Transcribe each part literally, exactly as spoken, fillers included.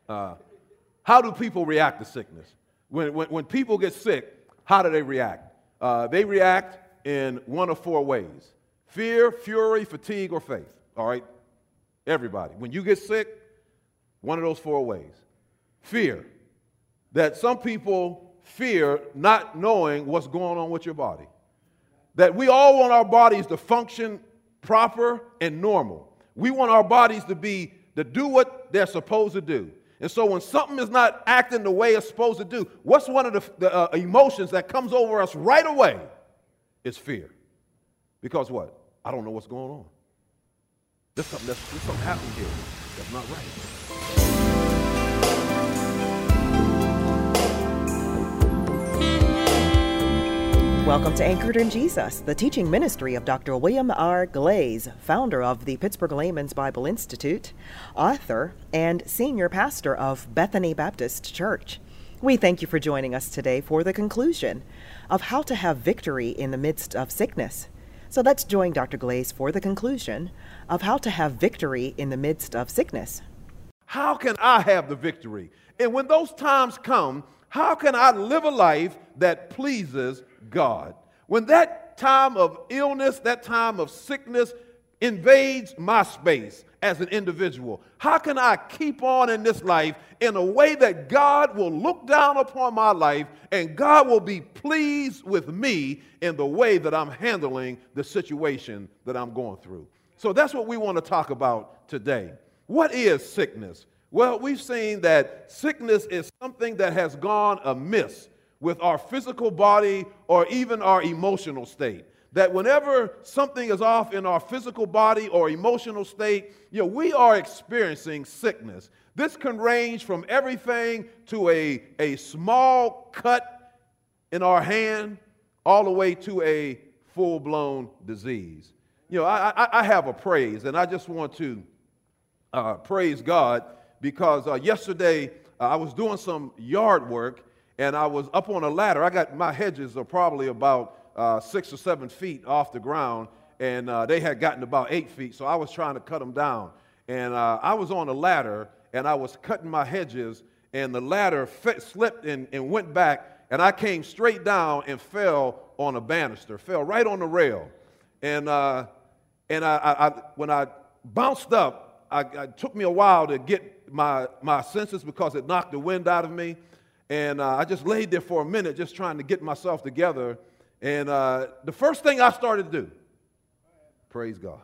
Uh, how do people react to sickness? When, when, when people get sick, how do they react? Uh, they react in one of four ways: fear, fury, fatigue, or faith. All right? Everybody. When you get sick, one of those four ways. Fear. That some people fear not knowing what's going on with your body. That we all want our bodies to function proper and normal. We want our bodies to be, to do what they're supposed to do. And so when something is not acting the way it's supposed to do, what's one of the, the uh, emotions that comes over us right away? It's fear. Because what? I don't know what's going on. There's something, that's, there's something happening here that's not right. Welcome to Anchored in Jesus, the teaching ministry of Doctor William R. Glaze, founder of the Pittsburgh Layman's Bible Institute, author, and senior pastor of Bethany Baptist Church. We thank you for joining us today for the conclusion of how to have victory in the midst of sickness. So let's join Doctor Glaze for the conclusion of how to have victory in the midst of sickness. How can I have the victory? And when those times come, how can I live a life that pleases God? When that time of illness, that time of sickness invades my space as an individual, how can I keep on in this life in a way that God will look down upon my life and God will be pleased with me in the way that I'm handling the situation that I'm going through? So that's what we want to talk about today. What is sickness? Well, we've seen that sickness is something that has gone amiss with our physical body or even our emotional state. That whenever something is off in our physical body or emotional state, you know, we are experiencing sickness. This can range from everything to a, a small cut in our hand all the way to a full-blown disease. You know, I, I, I have a praise, and I just want to uh, praise God because uh, yesterday uh, I was doing some yard work, and I was up on a ladder. I got, my hedges are probably about uh, six or seven feet off the ground, and uh, they had gotten about eight feet, so I was trying to cut them down. And uh, I was on a ladder, and I was cutting my hedges, and the ladder fit, slipped and, and went back, and I came straight down and fell on a banister, fell right on the rail. And uh, and I, I, I, when I bounced up, I, it took me a while to get my, my senses because it knocked the wind out of me. And uh, I just laid there for a minute just trying to get myself together. And uh, the first thing I started to do, praise God.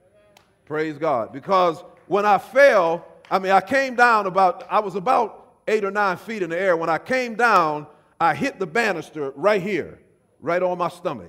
Praise God. Because when I fell, I mean, I came down about, I was about eight or nine feet in the air. When I came down, I hit the banister right here, right on my stomach.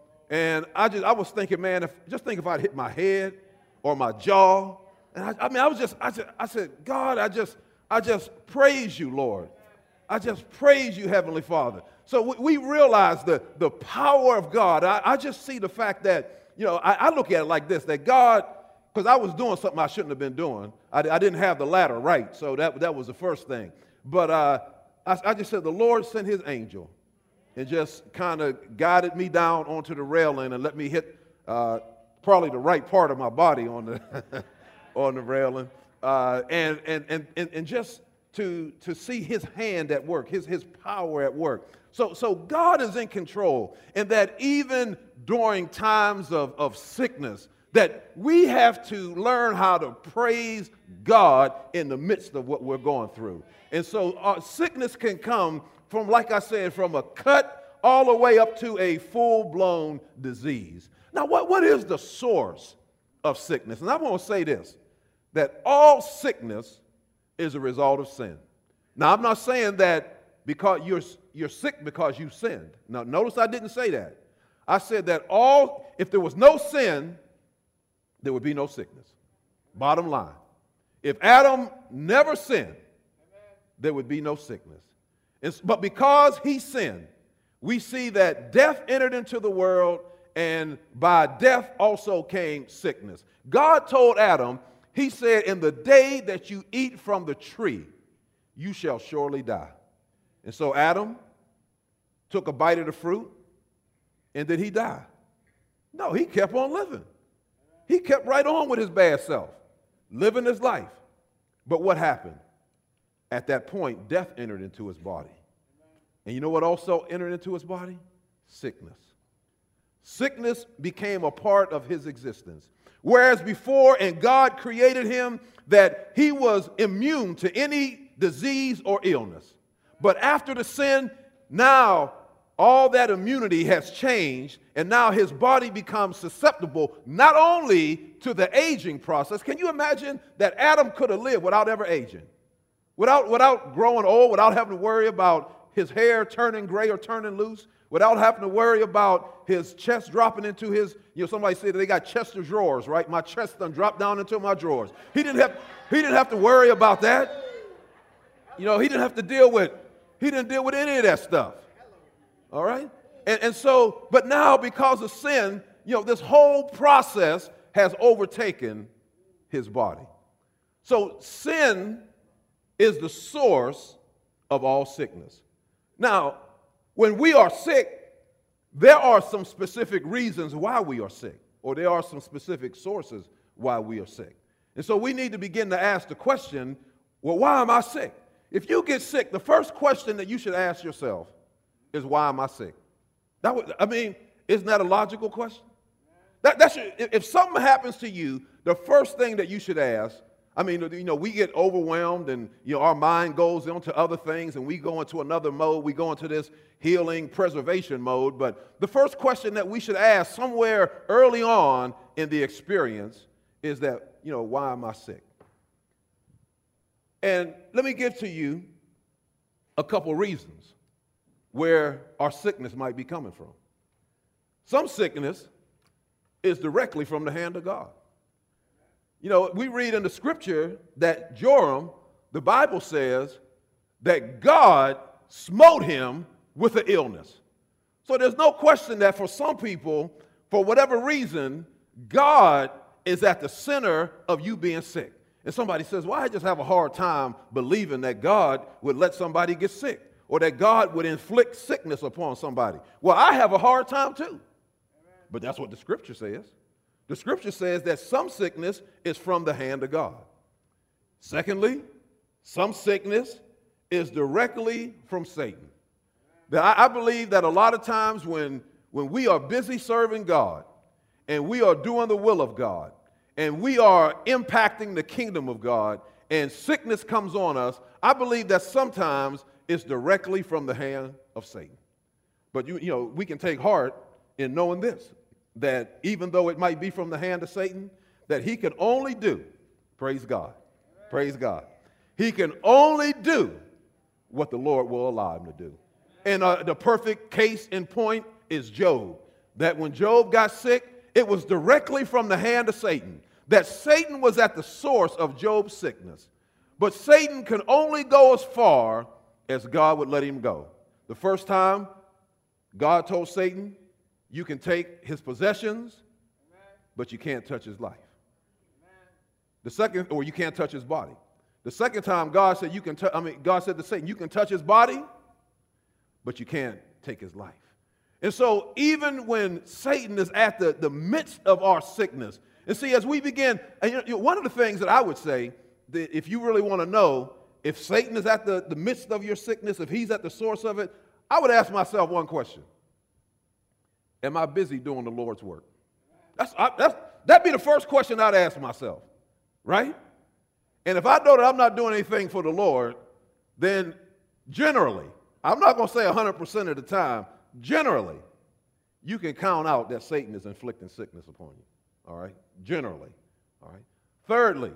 And I just, I was thinking, man, if, just think if I'd hit my head or my jaw. And I, I mean, I was just, I, just, I said, God, I just, I just praise you, Lord. I just praise you, Heavenly Father. So we, we realize the, the power of God. I, I just see the fact that, you know, I, I look at it like this, that God, because I was doing something I shouldn't have been doing. I, I didn't have the ladder right, so that, that was the first thing. But uh, I, I just said the Lord sent his angel and just kind of guided me down onto the railing and let me hit uh, probably the right part of my body on the on the railing, uh, and, and, and, and, and just to, to see his hand at work, his, his power at work. So, so God is in control, and that even during times of, of sickness, that we have to learn how to praise God in the midst of what we're going through. And so our sickness can come from, like I said, from a cut all the way up to a full-blown disease. Now, what, what is the source of sickness? And I want to say this, that all sickness is a result of sin. Now, I'm not saying that because you're, you're sick because you sinned. Now, notice I didn't say that. I said that all, if there was no sin, there would be no sickness. Bottom line. If Adam never sinned, there would be no sickness. It's, but because he sinned, we see that death entered into the world, and by death also came sickness. God told Adam, he said, in the day that you eat from the tree, you shall surely die. And so Adam took a bite of the fruit, and did he die? No, he kept on living. He kept right on with his bad self, living his life. But what happened? at that point, death entered into his body. And you know what also entered into his body? Sickness. Sickness became a part of his existence. Whereas before, and God created him, that he was immune to any disease or illness. But after the sin, now all that immunity has changed, and now his body becomes susceptible not only to the aging process. Can you imagine that Adam could have lived without ever aging? Without, without growing old, without having to worry about his hair turning gray or turning loose, without having to worry about his chest dropping into his, you know, somebody said they got chest of drawers, right? My chest done dropped down into my drawers. He didn't have, he didn't have to worry about that. You know, he didn't have to deal with, he didn't deal with any of that stuff. All right? And, and so, but now because of sin, you know, this whole process has overtaken his body. So sin is the source of all sickness. Now, when we are sick, there are some specific reasons why we are sick, or there are some specific sources why we are sick. And so we need to begin to ask the question, well, why am I sick? If you get sick, the first question that you should ask yourself is, why am I sick? That would, I mean, isn't that a logical question? That, that should, if something happens to you, the first thing that you should ask, I mean, you know, we get overwhelmed and, you know, our mind goes into other things and we go into another mode. We go into this healing preservation mode. But the first question that we should ask somewhere early on in the experience is that, you know, why am I sick? And let me give to you a couple reasons where our sickness might be coming from. Some sickness is directly from the hand of God. You know, we read in the scripture that Joram, the Bible says, that God smote him with an illness. So there's no question that for some people, for whatever reason, God is at the center of you being sick. And somebody says, well, I just have a hard time believing that God would let somebody get sick or that God would inflict sickness upon somebody. Well, I have a hard time too. But that's what the scripture says. The scripture says that some sickness is from the hand of God. Secondly, some sickness is directly from Satan. I believe that a lot of times when, when we are busy serving God and we are doing the will of God and we are impacting the kingdom of God and sickness comes on us, I believe that sometimes it's directly from the hand of Satan. But you, you know, we can take heart in knowing this, that even though it might be from the hand of Satan, that he can only do, praise God, praise God, he can only do what the Lord will allow him to do. And uh, the perfect case in point is Job, that when Job got sick, it was directly from the hand of Satan, that Satan was at the source of Job's sickness. But Satan can only go as far as God would let him go. The first time God told Satan, you can take his possessions, but you can't touch his life. The second, or you can't touch his body. The second time God said you can, t- I mean, God said to Satan, you can touch his body, but you can't take his life. And so even when Satan is at the, the midst of our sickness, and see, as we begin, and you know, one of the things that I would say, that if you really want to know if Satan is at the, the midst of your sickness, if he's at the source of it, I would ask myself one question. Am I busy doing the Lord's work? That's, I, that's, that'd be the first question I'd ask myself, right? And if I know that I'm not doing anything for the Lord, then generally, I'm not going to say one hundred percent of the time, generally, you can count out that Satan is inflicting sickness upon you, all right? Generally, all right? Thirdly,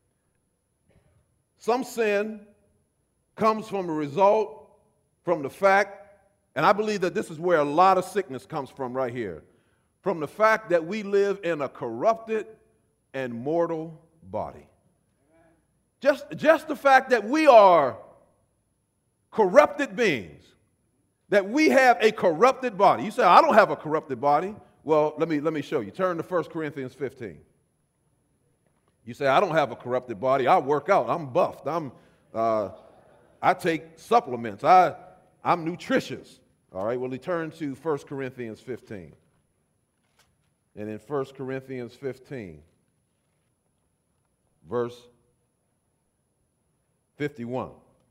some sin comes from a result from the fact, and I believe that this is where a lot of sickness comes from right here, from the fact that we live in a corrupted and mortal body. Just, just the fact that we are corrupted beings, that we have a corrupted body. You say, I don't have a corrupted body. Well, let me, let me show you. Turn to First Corinthians fifteen. You say, I don't have a corrupted body. I work out. I'm buffed. I'm, uh, I take supplements. I, I'm nutritious. All right, well, we turn to First Corinthians fifteen. And in First Corinthians fifteen, verse fifty-one.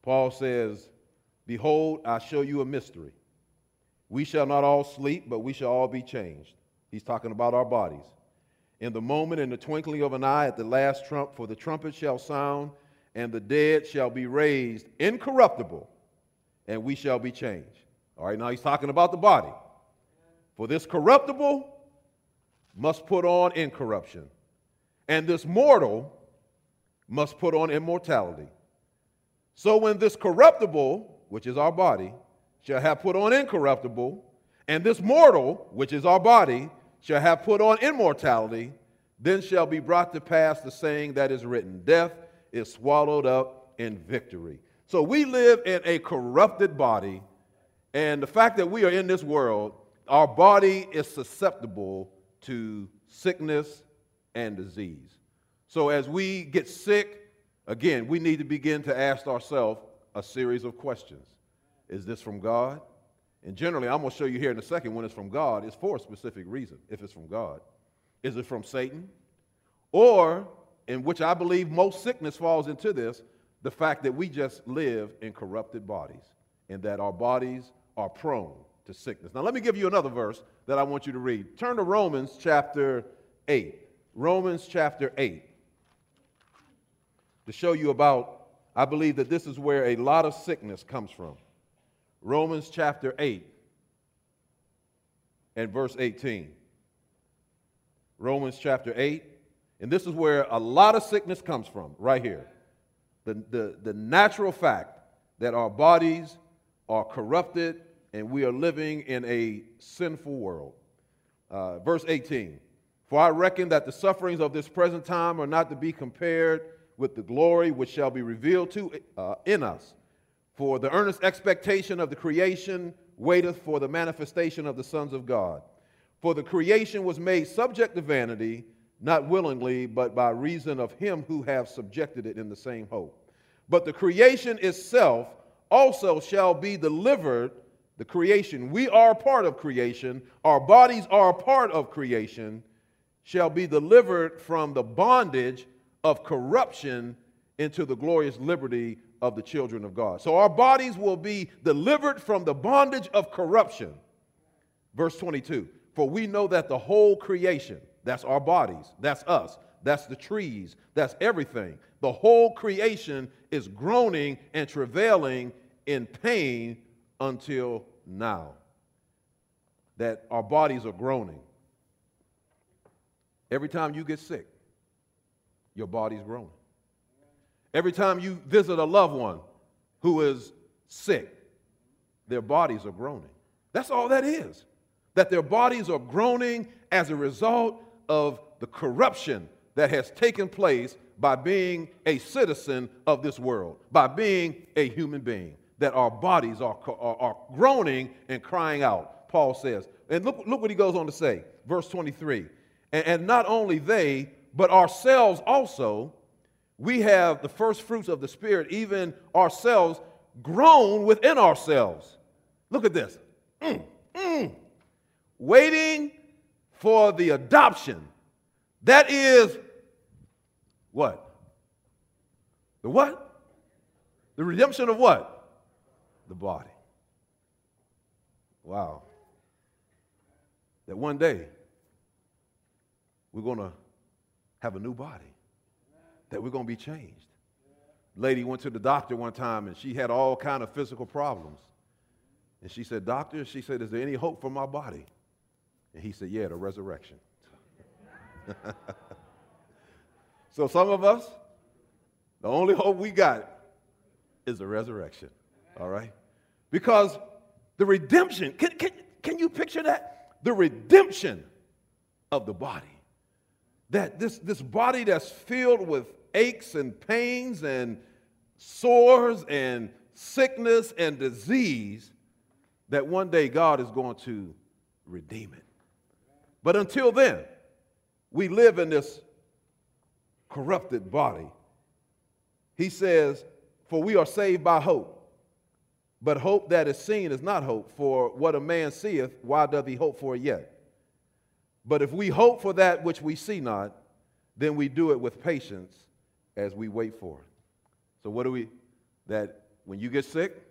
Paul says, behold, I show you a mystery. We shall not all sleep, but we shall all be changed. He's talking about our bodies. In the moment, in the twinkling of an eye, at the last trump, for the trumpet shall sound, and the dead shall be raised incorruptible, and we shall be changed. All right, now he's talking about the body. For this corruptible must put on incorruption, and this mortal must put on immortality. So when this corruptible, which is our body, shall have put on incorruptible, and this mortal, which is our body, shall have put on immortality, then shall be brought to pass the saying that is written, death is swallowed up in victory. So we live in a corrupted body, and the fact that we are in this world, our body is susceptible to sickness and disease. So as we get sick, again, we need to begin to ask ourselves a series of questions. Is this from God? And generally, I'm going to show you here in a second, when it's from God, it's for a specific reason, if it's from God. Is it from Satan? Or, in which I believe most sickness falls into this, the fact that we just live in corrupted bodies and that our bodies are prone to sickness. Now, let me give you another verse that I want you to read. Turn to Romans chapter eight. Romans chapter eight. To show you about, I believe that this is where a lot of sickness comes from. Romans chapter eight and verse eighteen. Romans chapter eight, and this is where a lot of sickness comes from, right here. The, the, the natural fact that our bodies are corrupted and we are living in a sinful world. Uh, verse eighteen, for I reckon that the sufferings of this present time are not to be compared with the glory which shall be revealed to uh, in us. For the earnest expectation of the creation waiteth for the manifestation of the sons of God. For the creation was made subject to vanity, not willingly, but by reason of him who hath subjected it in the same hope. But the creation itself also shall be delivered, the creation, we are a part of creation, our bodies are a part of creation, shall be delivered from the bondage of corruption into the glorious liberty of the children of God. So our bodies will be delivered from the bondage of corruption. Verse twenty-two, for we know that the whole creation, that's our bodies, that's us, that's the trees, that's everything. The whole creation is groaning and travailing in pain until now. That our bodies are groaning. Every time you get sick, your body's groaning. Every time you visit a loved one who is sick, their bodies are groaning. That's all that is. That their bodies are groaning as a result of the corruption that has taken place by being a citizen of this world, by being a human being, that our bodies are, are, are groaning and crying out, Paul says. And look, look what he goes on to say, verse twenty-three. And, and not only they, but ourselves also, we have the first fruits of the Spirit, even ourselves, grown within ourselves. Look at this. Mm, mm. Waiting for the adoption. That is what? The what? The redemption of what? The body. Wow. That one day we're going to have a new body. That we're going to be changed. Lady went to the doctor one time and she had all kind of physical problems. And she said, doctor, she said, is there any hope for my body? And he said, yeah, the resurrection. So some of us, the only hope we got is the resurrection. All right? Because the redemption, can, can, can you picture that? The redemption of the body. That this, this body that's filled with aches and pains and sores and sickness and disease, that one day God is going to redeem it. But until then, we live in this corrupted body. He says, for we are saved by hope. But hope that is seen is not hope. For what a man seeth, why doth he hope for it yet? But if we hope for that which we see not, then we do it with patience as we wait for it. So what do we, that when you get sick,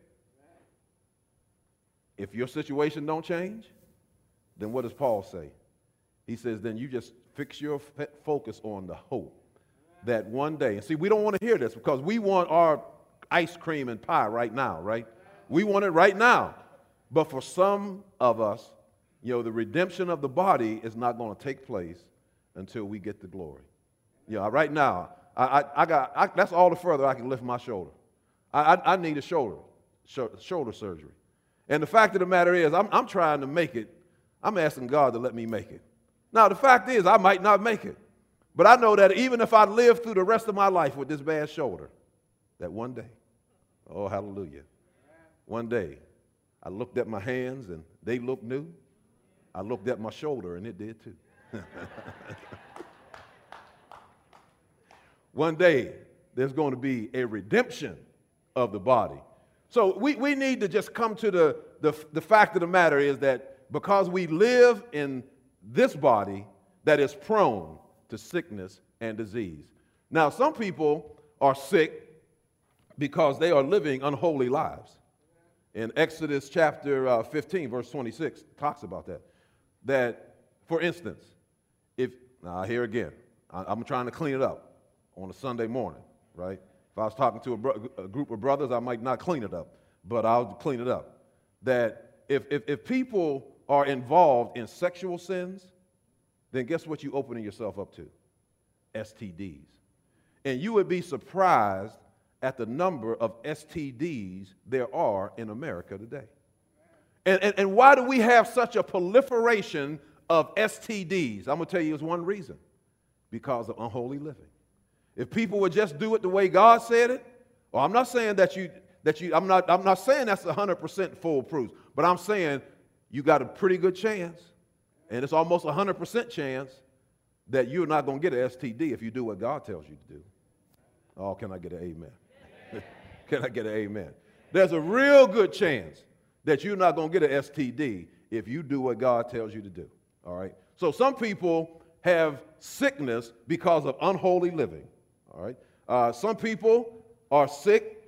if your situation don't change, then what does Paul say? He says, then you just fix your f- focus on the hope that one day, and see, we don't want to hear this because we want our ice cream and pie right now, right? We want it right now. But for some of us, you know, the redemption of the body is not going to take place until we get the glory. You know, right now, I, I, I got, I, that's all the further I can lift my shoulder. I, I, I need a shoulder, sh- shoulder surgery. And the fact of the matter is, I'm, I'm trying to make it. I'm asking God to let me make it. Now, the fact is, I might not make it. But I know that even if I live through the rest of my life with this bad shoulder, that one day, oh, hallelujah, one day, I looked at my hands and they looked new. I looked at my shoulder and it did too. One day, there's going to be a redemption of the body. So we, we need to just come to the, the, the fact of the matter is that because we live in this body that is prone to sickness and disease. Now, some people are sick because they are living unholy lives. In Exodus chapter uh, fifteen, verse twenty-six, talks about that. That, for instance, if, now here again, I, I'm trying to clean it up on a Sunday morning, right? If I was talking to a, bro- a group of brothers, I might not clean it up, but I'll clean it up. That if, if, if people are involved in sexual sins, then guess what you're opening yourself up to? S T Ds. And you would be surprised at the number of S T Ds there are in America today. And, and, and why do we have such a proliferation of S T Ds? I'm going to tell you it's one reason. Because of unholy living. If people would just do it the way God said it, or I'm not saying that you, that you, I'm not, I'm not saying that's one hundred percent foolproof, but I'm saying you got a pretty good chance, and it's almost a one hundred percent chance that you're not going to get an S T D if you do what God tells you to do. Oh, can I get an amen? Can I get an amen? There's a real good chance that you're not going to get an S T D if you do what God tells you to do, all right? So some people have sickness because of unholy living, all right? Uh, some people are sick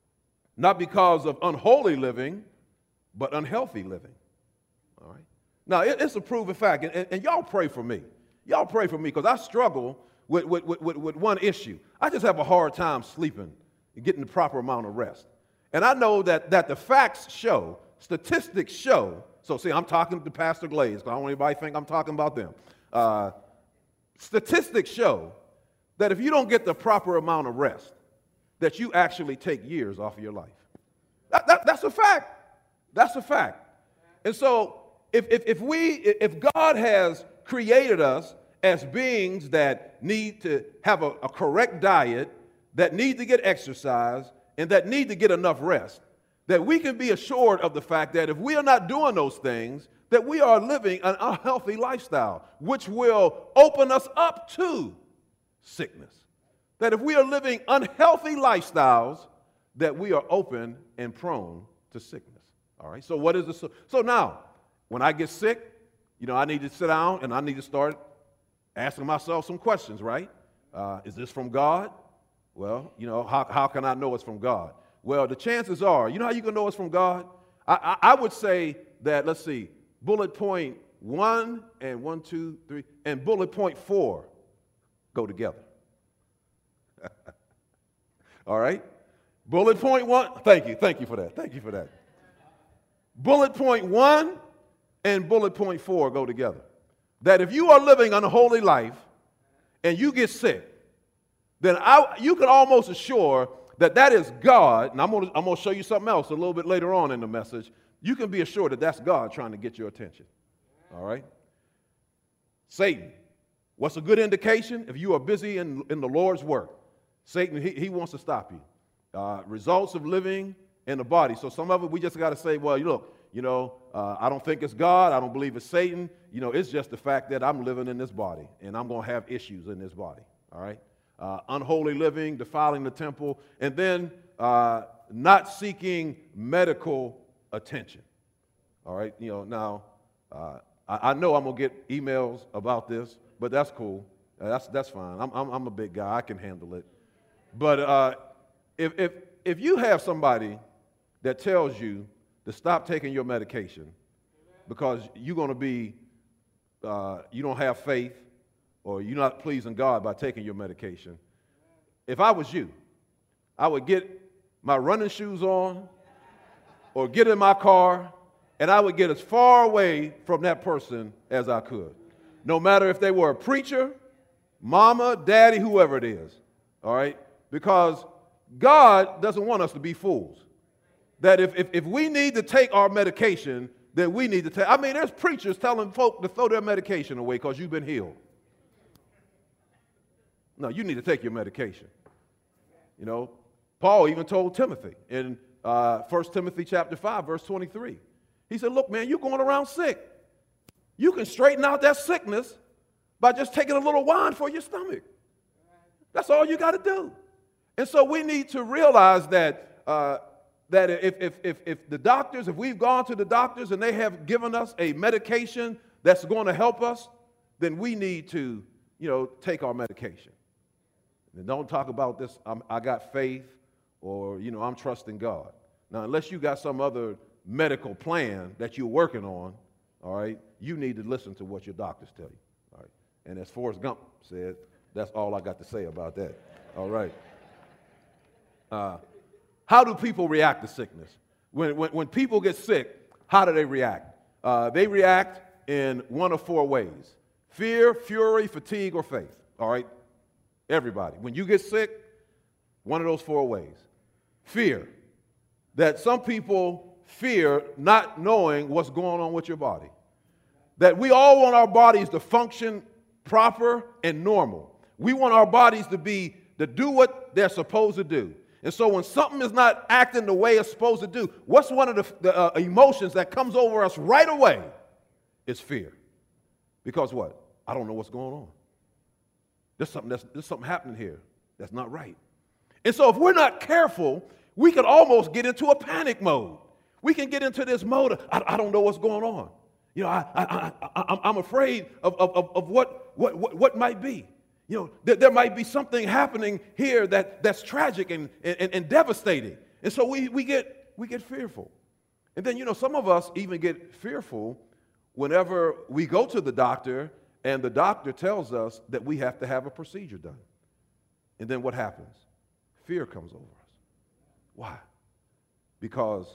not because of unholy living, but unhealthy living, all right? Now, it, it's a proven fact, and, and, and y'all pray for me. Y'all pray for me because I struggle with, with, with, with one issue. I just have a hard time sleeping and getting the proper amount of rest. And I know that, that the facts show, statistics show, so see, I'm talking to Pastor Glaze, because I don't want anybody to think I'm talking about them. Uh, statistics show that if you don't get the proper amount of rest, that you actually take years off of your life. That, that, that's a fact. That's a fact. And so if, if, if we, if God has created us as beings that need to have a, a correct diet, that need to get exercise, and that need to get enough rest, that we can be assured of the fact that if we are not doing those things, that we are living an unhealthy lifestyle, which will open us up to sickness. That if we are living unhealthy lifestyles, that we are open and prone to sickness. All right, so what is this? So now, when I get sick, you know, I need to sit down and I need to start asking myself some questions, right? Uh, is this from God? Well, you know, how, how can I know it's from God? Well, the chances are, you know how you can know it's from God? I, I, I would say that, let's see, bullet point one and one, two, three, and bullet point four go together. All right? Bullet point one, thank you, thank you for that, thank you for that. Bullet point one and bullet point four go together. That if you are living an unholy life and you get sick, then I, you can almost assure that that is God, and I'm going to I'm going to show you something else a little bit later on in the message. You can be assured that that's God trying to get your attention. All right? Satan, what's a good indication? If you are busy in, in the Lord's work, Satan, he, he wants to stop you. Uh, results of living in the body. So some of it, we just got to say, well, look, you know, uh, I don't think it's God. I don't believe it's Satan. You know, it's just the fact that I'm living in this body, and I'm going to have issues in this body. All right? Uh, unholy living, defiling the temple, and then uh, not seeking medical attention. All right? You know, now, uh, I, I know I'm going to get emails about this, but that's cool. Uh, that's that's fine. I'm, I'm, I'm a big guy. I can handle it. But uh, if, if, if you have somebody that tells you to stop taking your medication because you're going to be, uh, you don't have faith or you're not pleasing God by taking your medication, if I was you, I would get my running shoes on or get in my car, and I would get as far away from that person as I could. No matter if they were a preacher, mama, daddy, whoever it is, all right? Because God doesn't want us to be fools. That if, if, if we need to take our medication, then we need to take, I mean, there's preachers telling folk to throw their medication away because you've been healed. No, you need to take your medication. You know, Paul even told Timothy in uh, First Timothy chapter five, verse twenty-three. He said, look, man, you're going around sick. You can straighten out that sickness by just taking a little wine for your stomach. That's all you got to do. And so we need to realize that uh, that if, if, if, if the doctors, if we've gone to the doctors and they have given us a medication that's going to help us, then we need to, you know, take our medication. And don't talk about this, I'm, I got faith or, you know, I'm trusting God. Now, unless you got some other medical plan that you're working on, all right, you need to listen to what your doctors tell you, all right? And as Forrest Gump said, that's all I got to say about that, all right? Uh, how do people react to sickness? When, when, when people get sick, how do they react? Uh, they react in one of four ways: fear, fury, fatigue, or faith, all right? Everybody. When you get sick, one of those four ways. Fear. That some people fear not knowing what's going on with your body. That we all want our bodies to function proper and normal. We want our bodies to be, to do what they're supposed to do. And so when something is not acting the way it's supposed to do, what's one of the, the uh, emotions that comes over us right away? It's fear. Because what? I don't know what's going on. There's something, that's, there's something happening here that's not right. And so if we're not careful, we could almost get into a panic mode. We can get into this mode of, I, I don't know what's going on. You know, I, I, I, I'm afraid of, of, of what, what, what, what might be. You know, there, there might be something happening here that, that's tragic and, and, and devastating. And so we, we, get, we get fearful. And then, you know, some of us even get fearful whenever we go to the doctor and the doctor tells us that we have to have a procedure done. And then what happens? Fear comes over us. Why? Because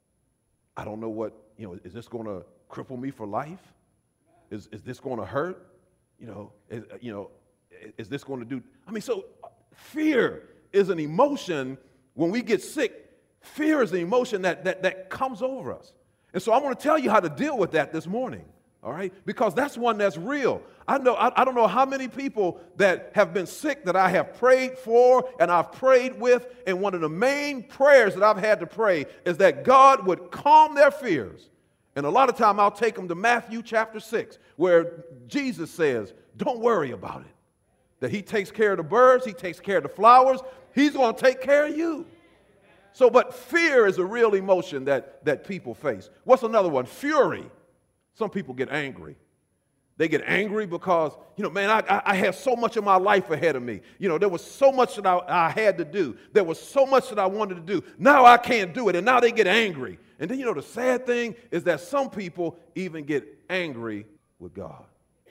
I don't know what, you know, is this going to cripple me for life? Is, is this going to hurt? You know, is, you know, is this going to do? I mean, so fear is an emotion when we get sick. Fear is an emotion that, that, that comes over us. And so I want to tell you how to deal with that this morning. All right? Because that's one that's real. I know, I, I don't know how many people that have been sick that I have prayed for and I've prayed with, and one of the main prayers that I've had to pray is that God would calm their fears. And a lot of time I'll take them to Matthew chapter six, where Jesus says, don't worry about it. That he takes care of the birds, he takes care of the flowers, he's going to take care of you. So, but fear is a real emotion that, that people face. What's another one? Fury. Some people get angry. They get angry because, you know, man, I, I, I had so much of my life ahead of me. You know, there was so much that I, I had to do. There was so much that I wanted to do. Now I can't do it, and now they get angry. And then, you know, the sad thing is that some people even get angry with God.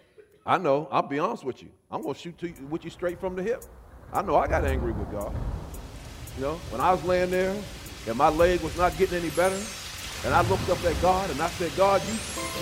I know, I'll be honest with you. I'm going to shoot to you, with you straight from the hip. I know I got angry with God. You know, when I was laying there and my leg was not getting any better, and I looked up at God and I said, God, you...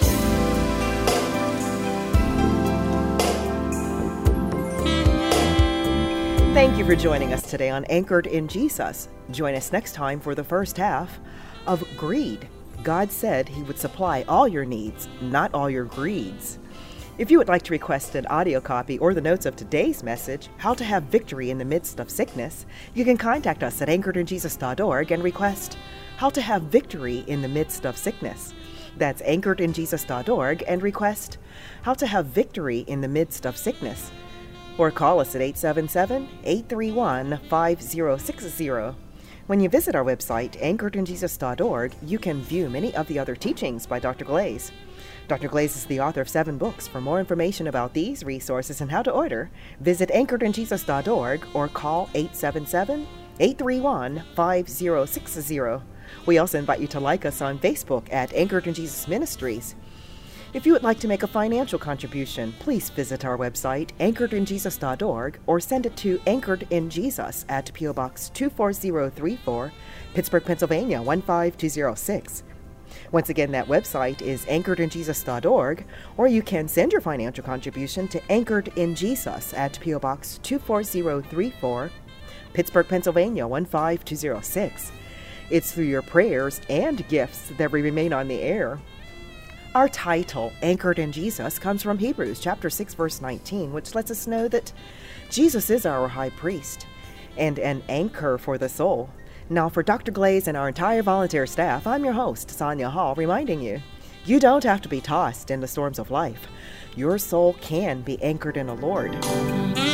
Thank you for joining us today on Anchored in Jesus. Join us next time for the first half of Greed. God said he would supply all your needs, not all your greeds. If you would like to request an audio copy or the notes of today's message, How to Have Victory in the Midst of Sickness, you can contact us at anchored in jesus dot org and request How to Have Victory in the Midst of Sickness. That's anchored in jesus dot org and request How to Have Victory in the Midst of Sickness. Or call us at eight seven seven, eight three one, five zero six zero. When you visit our website, anchored in jesus dot org, you can view many of the other teachings by Doctor Glaze. Doctor Glaze is the author of seven books. For more information about these resources and how to order, visit anchored in jesus dot org or call eight seven seven, eight three one, five zero six zero. We also invite you to like us on Facebook at Anchored in Jesus Ministries. If you would like to make a financial contribution, please visit our website, anchored in jesus dot org, or send it to Anchored in Jesus at P O Box two four zero three four, Pittsburgh, Pennsylvania one five two zero six. Once again, that website is anchored in jesus dot org, or you can send your financial contribution to Anchored in Jesus at P O Box two four zero three four, Pittsburgh, Pennsylvania one five two zero six. It's through your prayers and gifts that we remain on the air. Our title, Anchored in Jesus, comes from Hebrews chapter six, verse nineteen, which lets us know that Jesus is our high priest and an anchor for the soul. Now, for Doctor Glaze and our entire volunteer staff, I'm your host, Sonia Hall, reminding you, you don't have to be tossed in the storms of life. Your soul can be anchored in the Lord.